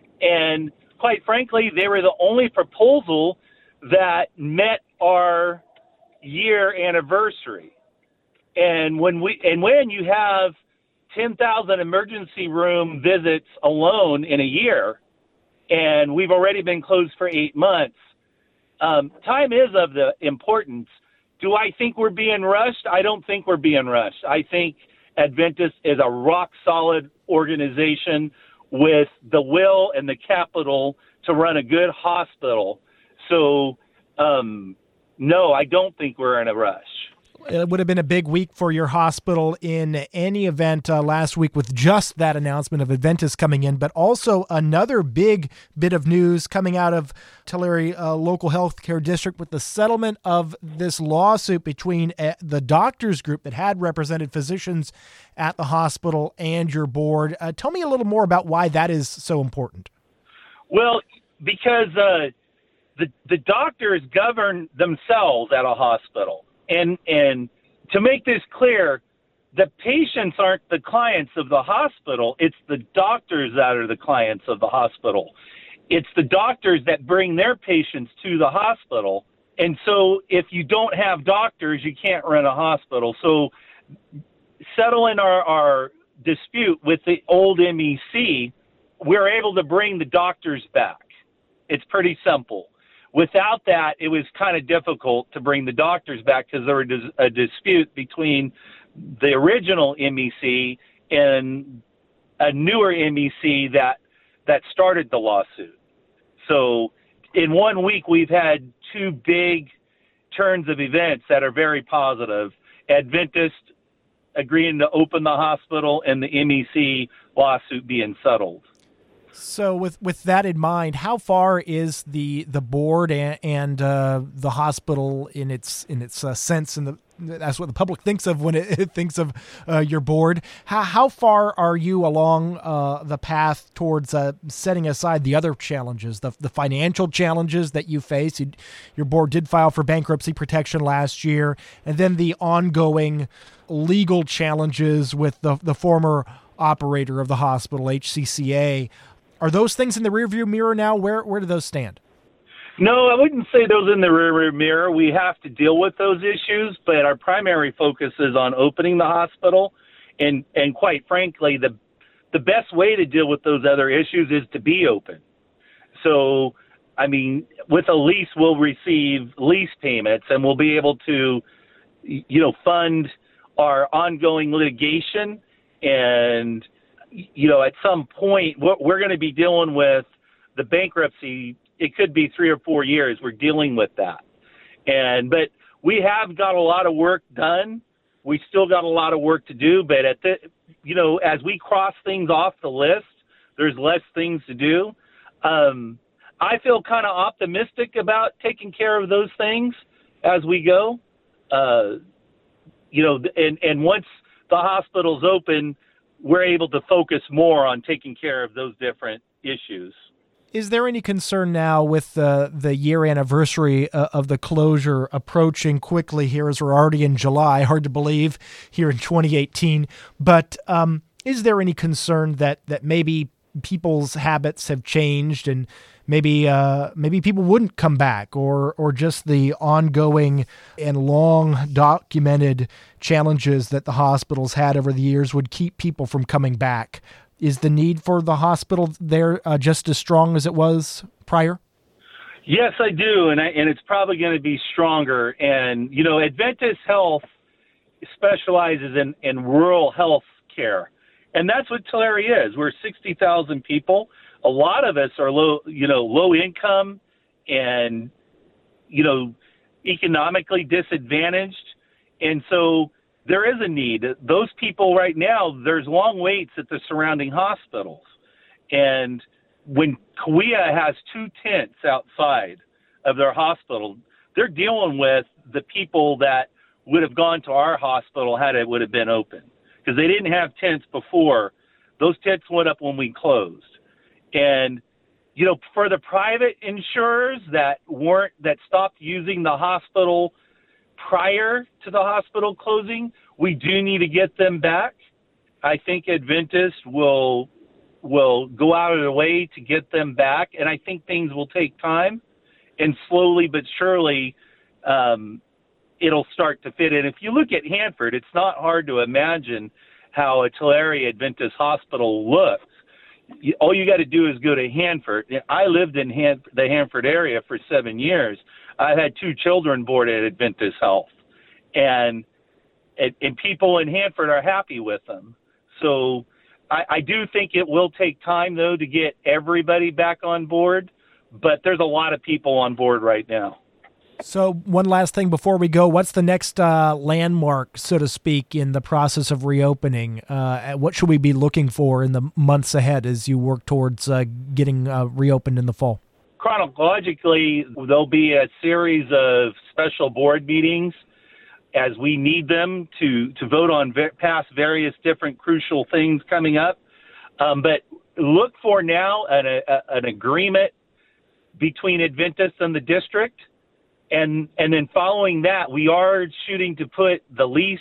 Speaker 21: And quite frankly, they were the only proposal that met our year anniversary. And when we, and when you have ten thousand emergency room visits alone in a year, and we've already been closed for eight months, um, time is of the importance. Do I think we're being rushed? I don't think we're being rushed. I think Adventist is a rock-solid organization with the will and the capital to run a good hospital. So, um, no, I don't think we're in a rush.
Speaker 2: It would have been a big week for your hospital in any event uh, last week with just that announcement of Adventist coming in, but also another big bit of news coming out of Tulare uh, Local Health Care District with the settlement of this lawsuit between uh, the doctors group that had represented physicians at the hospital and your board. Uh, tell me a little more about why that is so important.
Speaker 21: Well, because uh, the the doctors govern themselves at a hospital. And and to make this clear, the patients aren't the clients of the hospital. It's the doctors that are the clients of the hospital. It's the doctors that bring their patients to the hospital. And so if you don't have doctors, you can't run a hospital. So settling our, our dispute with the old M E C, we're able to bring the doctors back. It's pretty simple. Without that, it was kind of difficult to bring the doctors back because there was a dispute between the original M E C and a newer M E C that that started the lawsuit. So in one week, we've had two big turns of events that are very positive. Adventist agreeing to open the hospital and the M E C lawsuit being settled.
Speaker 2: So with, with that in mind, how far is the the board and, and uh, the hospital in its in its uh, sense, and that's what the public thinks of when it, it thinks of uh, your board? How, how far are you along uh, the path towards uh, setting aside the other challenges, the the financial challenges that you face? You, your board did file for bankruptcy protection last year, and then the ongoing legal challenges with the the former operator of the hospital, H C C A. Are those things in the rearview mirror now? Where where do those stand?
Speaker 21: No, I wouldn't say those in the rearview mirror. We have to deal with those issues, but our primary focus is on opening the hospital. And and quite frankly, the the best way to deal with those other issues is to be open. So, I mean, with a lease, we'll receive lease payments, and we'll be able to, you know, fund our ongoing litigation. And you know, at some point, we're going to be dealing with the bankruptcy. It could be three or four years. We're dealing with that. And, but we have got a lot of work done. We still got a lot of work to do, but at the, you know, as we cross things off the list, there's less things to do. Um, I feel kind of optimistic about taking care of those things as we go. Uh, you know, and, and once the hospital's open, we're able to focus more on taking care of those different issues.
Speaker 2: Is there any concern now with uh, the year anniversary uh, of the closure approaching quickly here as we're already in July? Hard to believe here in twenty eighteen. But um, is there any concern that, that maybe people's habits have changed and maybe uh, maybe people wouldn't come back, or or just the ongoing and long documented challenges that the hospitals had over the years would keep people from coming back? Is the need for the hospital there uh, just as strong as it was prior?
Speaker 21: Yes, I do, and I, and it's probably going to be stronger. And, you know, Adventist Health specializes in, in rural health care, and that's what Tulare is. We're sixty thousand people. A lot of us are low, you know, low income and, you know, economically disadvantaged, and so there is a need. Those people right now, there's long waits at the surrounding hospitals. And when Kauai has two tents outside of their hospital, they're dealing with the people that would have gone to our hospital had it would have been open, because they didn't have tents before. Those tents went up when we closed. And, you know, for the private insurers that weren't, that stopped using the hospital prior to the hospital closing, we do need to get them back. I think Adventist will will go out of their way to get them back, and I think things will take time, and slowly but surely um, it'll start to fit in. If you look at Hanford, it's not hard to imagine how a Tulare Adventist hospital looks. You, all you got to do is go to Hanford. I lived in Han- the Hanford area for seven years. I had two children born at Adventist Health, and, and and people in Hanford are happy with them. So I, I do think it will take time, though, to get everybody back on board, but there's a lot of people on board right now.
Speaker 2: So one last thing before we go, what's the next uh, landmark, so to speak, in the process of reopening? Uh, what should we be looking for in the months ahead as you work towards uh, getting uh, reopened in the fall?
Speaker 21: Chronologically, there'll be a series of special board meetings as we need them to, to vote on ver- past various different crucial things coming up. Um, but look for now an, a, an agreement between Adventists and the district. And, and then following that, we are shooting to put the lease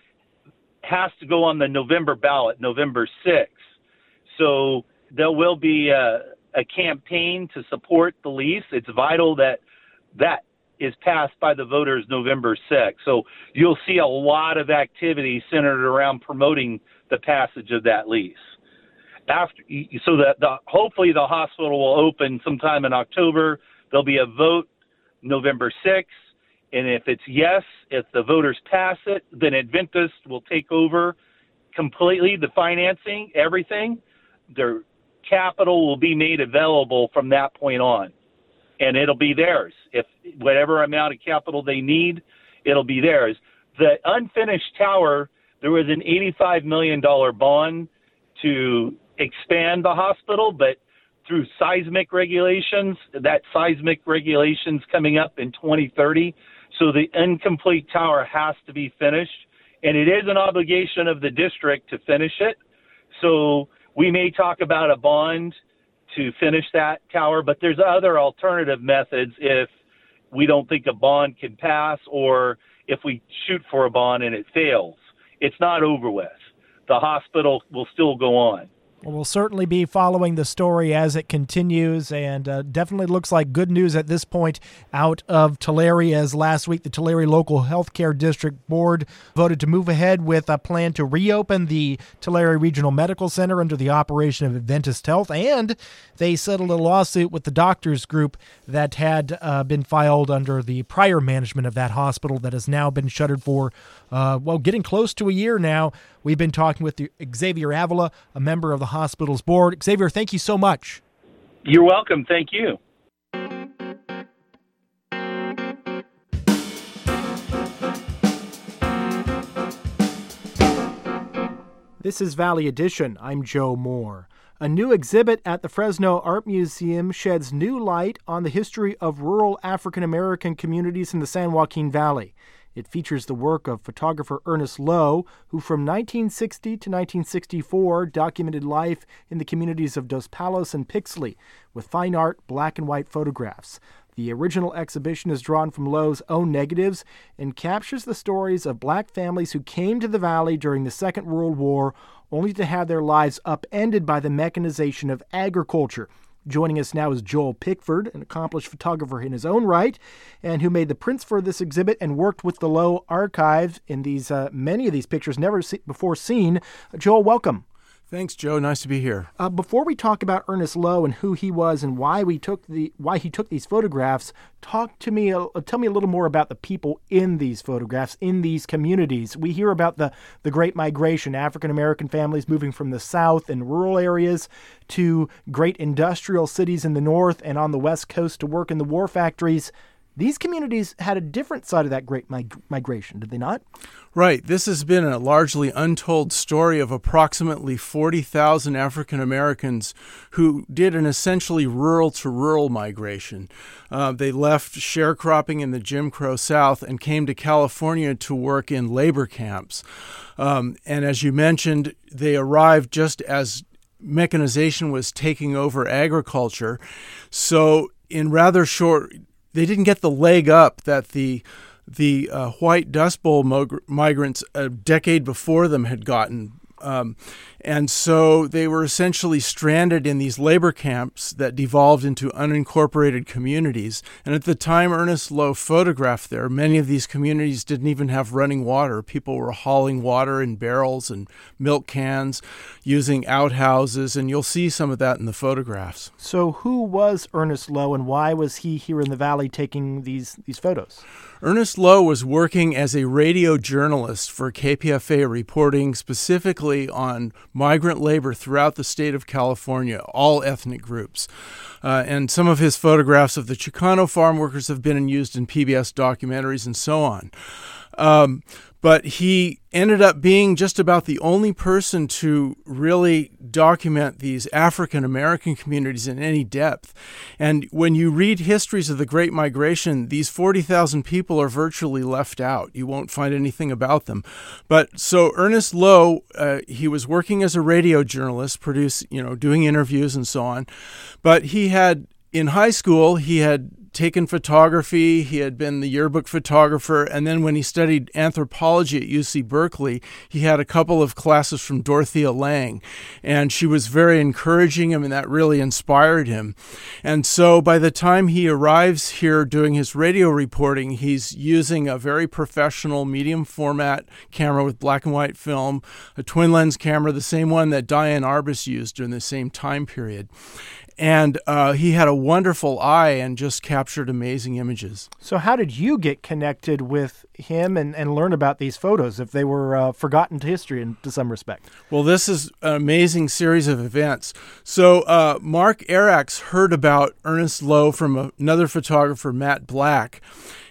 Speaker 21: has to go on the November ballot, November sixth. So there will be a, a campaign to support the lease. It's vital that that is passed by the voters November sixth. So you'll see a lot of activity centered around promoting the passage of that lease. After, so that the, hopefully the hospital will open sometime in October. There'll be a vote November sixth. And if it's yes, if the voters pass it, then Adventist will take over completely the financing, everything. Their capital will be made available from that point on, and it'll be theirs. If whatever amount of capital they need, it'll be theirs. The unfinished tower, there was an eighty-five million dollars bond to expand the hospital, but through seismic regulations, that seismic regulations coming up in twenty thirty. So the incomplete tower has to be finished, and it is an obligation of the district to finish it. So we may talk about a bond to finish that tower, but there's other alternative methods if we don't think a bond can pass, or if we shoot for a bond and it fails. It's not over with. The hospital will still go on.
Speaker 2: Well, we'll certainly be following the story as it continues, and uh, definitely looks like good news at this point out of Tulare, as last week the Tulare Local Healthcare District Board voted to move ahead with a plan to reopen the Tulare Regional Medical Center under the operation of Adventist Health, and they settled a lawsuit with the doctors group that had uh, been filed under the prior management of that hospital that has now been shuttered for, uh, well, getting close to a year now. We've been talking with Xavier Avila, a member of the hospital's board. Xavier, thank you so much.
Speaker 21: You're welcome. Thank you.
Speaker 2: This is Valley Edition. I'm Joe Moore. A new exhibit at the Fresno Art Museum sheds new light on the history of rural African American communities in the San Joaquin Valley. It features the work of photographer Ernest Lowe, who from nineteen sixty to nineteen sixty-four documented life in the communities of Dos Palos and Pixley with fine art, black and white photographs. The original exhibition is drawn from Lowe's own negatives and captures the stories of black families who came to the valley during the Second World War only to have their lives upended by the mechanization of agriculture. Joining us now is Joel Pickford, an accomplished photographer in his own right, and who made the prints for this exhibit and worked with the Lowe archive in these uh, many of these pictures never see- before seen. Joel, welcome.
Speaker 1: Thanks, Joe. Nice to be here.
Speaker 2: Uh, before we talk about Ernest Lowe and who he was and why we took the why he took these photographs, talk to me. Uh, tell me a little more about the people in these photographs, in these communities. We hear about the the Great Migration, African American families moving from the South and rural areas to great industrial cities in the North and on the West Coast to work in the war factories. These communities had a different side of that great mig- migration, did they not?
Speaker 1: Right. This has been a largely untold story of approximately forty thousand African Americans who did an essentially rural-to-rural migration. Uh, they left sharecropping in the Jim Crow South and came to California to work in labor camps. Um, and as you mentioned, they arrived just as mechanization was taking over agriculture. So in rather short... They didn't get the leg up that the the uh, white Dust Bowl mig- migrants a decade before them had gotten. Um, and so they were essentially stranded in these labor camps that devolved into unincorporated communities. And at the time Ernest Lowe photographed there, many of these communities didn't even have running water. People were hauling water in barrels and milk cans, using outhouses, and you'll see some of that in the photographs.
Speaker 2: So who was Ernest Lowe and why was he here in the valley taking these, these photos?
Speaker 1: Ernest Lowe was working as a radio journalist for K P F A, reporting specifically on migrant labor throughout the state of California, all ethnic groups. Uh, and some of his photographs of the Chicano farm workers have been used in P B S documentaries and so on. Um, but he ended up being just about the only person to really document these African American communities in any depth. And when you read histories of the Great Migration, these forty thousand people are virtually left out. You won't find anything about them. But so Ernest Lowe, uh, he was working as a radio journalist, produce, you know, doing interviews and so on. But he had, in high school, he had taken photography, he had been the yearbook photographer, and then when he studied anthropology at U C Berkeley, he had a couple of classes from Dorothea Lange, and she was very encouraging him, and that really inspired him. And so by the time he arrives here doing his radio reporting, he's using a very professional medium format camera with black and white film, a twin lens camera, the same one that Diane Arbus used during the same time period. And uh, he had a wonderful eye and just captured amazing images.
Speaker 2: So how did you get connected with him and, and learn about these photos if they were uh, forgotten to history in, to some respect?
Speaker 1: Well, this is an amazing series of events. So uh, Mark Arax heard about Ernest Lowe from another photographer, Matt Black.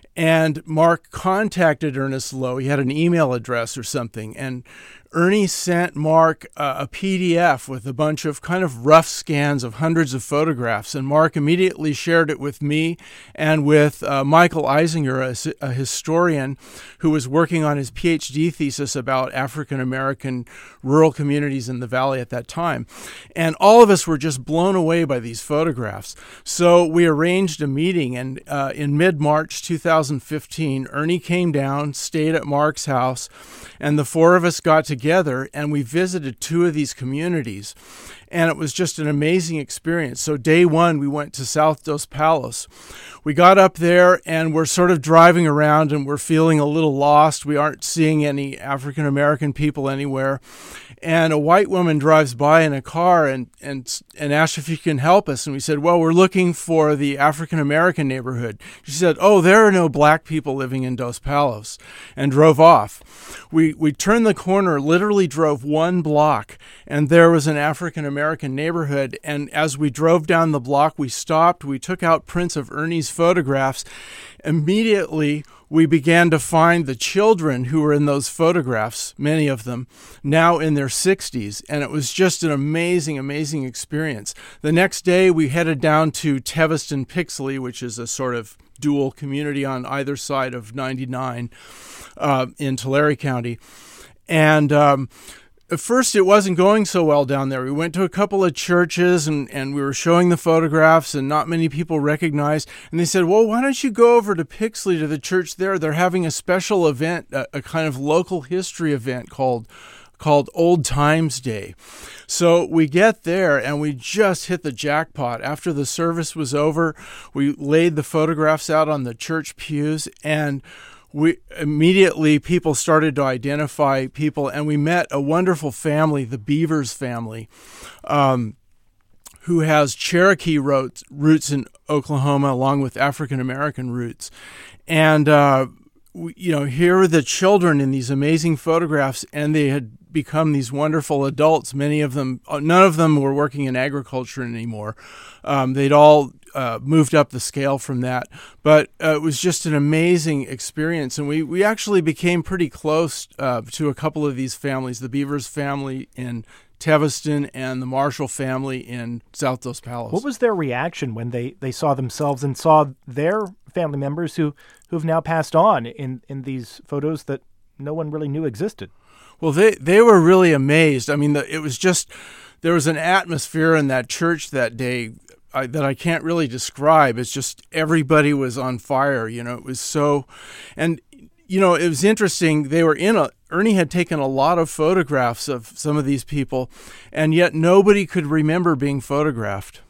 Speaker 1: And Mark contacted Ernest Lowe. He had an email address or something. And Ernie sent Mark uh, a P D F with a bunch of kind of rough scans of hundreds of photographs. And Mark immediately shared it with me and with uh, Michael Eisinger, a, a historian who was working on his PhD thesis about African American rural communities in the valley at that time. And all of us were just blown away by these photographs. So we arranged a meeting, and uh, in mid-March two thousand fifteen, Ernie came down, stayed at Mark's house, and the four of us got together and we visited two of these communities. And it was just an amazing experience. So day one, we went to South Dos Palos. We got up there and we're sort of driving around and we're feeling a little lost. We aren't seeing any African American people anywhere. And a white woman drives by in a car and, and, and asked if she can help us. And we said, well, we're looking for the African American neighborhood. She said, oh, there are no black people living in Dos Palos, and drove off. We, we turned the corner, literally drove one block, and there was an African American neighborhood. And as we drove down the block, we stopped, we took out prints of Ernie's photographs. Immediately, we began to find the children who were in those photographs, many of them, now in their sixties. And it was just an amazing, amazing experience. The next day, we headed down to Teviston Pixley, which is a sort of dual community on either side of ninety-nine uh, in Tulare County. And um, at first, it wasn't going so well down there. We went to a couple of churches, and, and we were showing the photographs, and not many people recognized. And they said, well, why don't you go over to Pixley, to the church there? They're having a special event, a, a kind of local history event called called Old Times Day. So we get there, and we just hit the jackpot. After the service was over, we laid the photographs out on the church pews, and we immediately people started to identify people, and we met a wonderful family, the Beavers family, um, who has Cherokee roots, roots in Oklahoma, along with African American roots. And uh, we, you know, here are the children in these amazing photographs, and they had become these wonderful adults. Many of them, none of them were working in agriculture anymore. Um, they'd all uh, moved up the scale from that. But uh, it was just an amazing experience. And we, we actually became pretty close uh, to a couple of these families, the Beavers family in Teviston and the Marshall family in South Dos Palos.
Speaker 2: What was their reaction when they, they saw themselves and saw their family members who, who've now passed on in, in these photos that no one really knew existed?
Speaker 1: Well, they, they were really amazed. I mean, the, it was just, there was an atmosphere in that church that day I, that I can't really describe. It's just everybody was on fire. You know, it was so, and, you know, it was interesting. They were in a, Ernie had taken a lot of photographs of some of these people, and yet nobody could remember being photographed.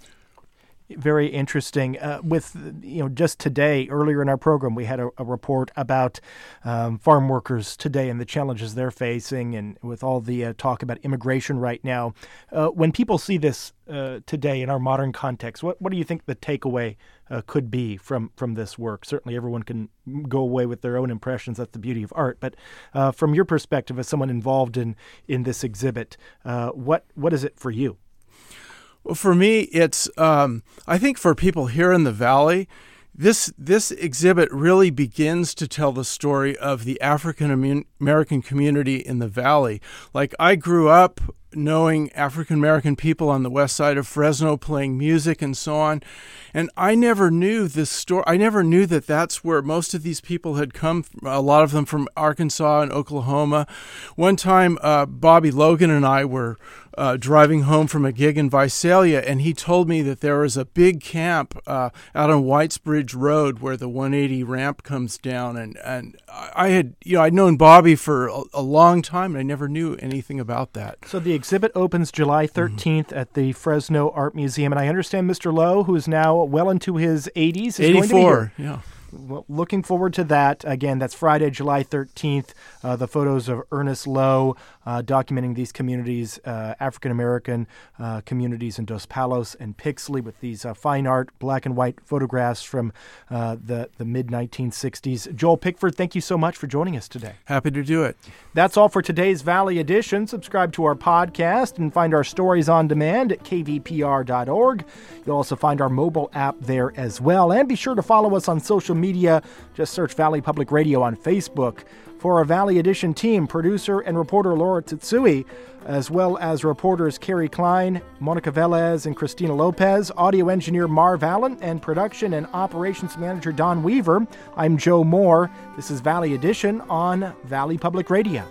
Speaker 2: Very interesting. Uh, with, you know, just today, earlier in our program, we had a, a report about um, farm workers today and the challenges they're facing, and with all the uh, talk about immigration right now. Uh, when people see this uh, today in our modern context, what, what do you think the takeaway uh, could be from, from this work? Certainly everyone can go away with their own impressions. That's the beauty of art. But uh, from your perspective as someone involved in, in this exhibit, uh, what what is it for you?
Speaker 1: Well, for me, it's, um, I think for people here in the Valley, this this exhibit really begins to tell the story of the African American community in the Valley. Like, I grew up knowing African American people on the west side of Fresno playing music and so on, and I never knew this story. I never knew that that's where most of these people had come from, a lot of them from Arkansas and Oklahoma. One time, uh, Bobby Logan and I were Uh, driving home from a gig in Visalia, and he told me that there was a big camp uh, out on Whitesbridge Road where the one eighty ramp comes down, and, and I had, you know, I'd known Bobby for a, a long time, and I never knew anything about that.
Speaker 2: So the exhibit opens July thirteenth mm-hmm. at the Fresno Art Museum, and I understand Mister Lowe, who is now well into his eighties, is
Speaker 1: eighty-four,
Speaker 2: going to be here.
Speaker 1: Yeah.
Speaker 2: Well, looking forward to that. Again, that's Friday, July thirteenth. Uh, the photos of Ernest Lowe uh, documenting these communities, uh, African-American uh, communities in Dos Palos and Pixley, with these uh, fine art, black and white photographs from uh, the, the mid nineteen sixties. Joel Pickford, thank you so much for joining us today.
Speaker 1: Happy to do it.
Speaker 2: That's all for today's Valley Edition. Subscribe to our podcast and find our stories on demand at k v p r dot org. You'll also find our mobile app there as well. And be sure to follow us on social media. Media. Just search Valley Public Radio on Facebook. For our Valley Edition team, producer and reporter Laura Tsutsui, as well as reporters Carrie Klein, Monica Velez, and Christina Lopez, audio engineer Marv Allen, and production and operations manager Don Weaver, I'm Joe Moore. This is Valley Edition on Valley Public Radio.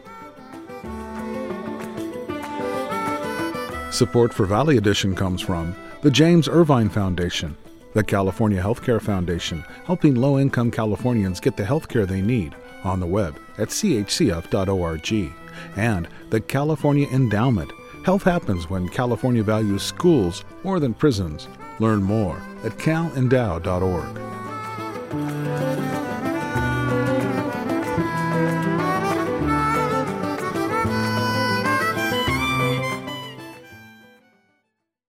Speaker 4: Support for Valley Edition comes from the James Irvine Foundation, the California Healthcare Foundation, helping low-income Californians get the health care they need, on the web at c h c f dot org, and the California Endowment. Health happens when California values schools more than prisons. Learn more at cal endow dot org.